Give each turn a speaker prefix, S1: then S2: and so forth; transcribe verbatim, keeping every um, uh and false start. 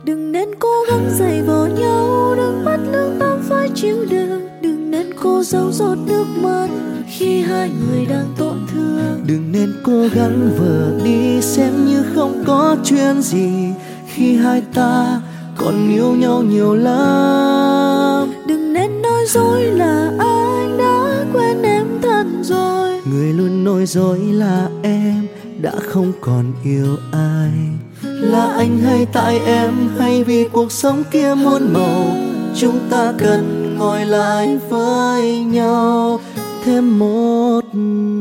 S1: Đừng nên cố gắng giày vò nhau, đừng bắt lương tâm phải chịu đựng. Đừng nên cố giấu giọt nước mắt khi hai người đang tổn thương.
S2: Đừng nên cố gắng vờ đi xem như không có chuyện gì khi hai ta còn yêu nhau nhiều lắm.
S1: Đừng nên nói dối là anh đã quên em thật rồi.
S2: Người luôn nói dối là em đã không còn yêu ai. Là anh hay tại em, hay vì cuộc sống kia muôn màu, chúng ta cần ngồi lại với nhau thêm một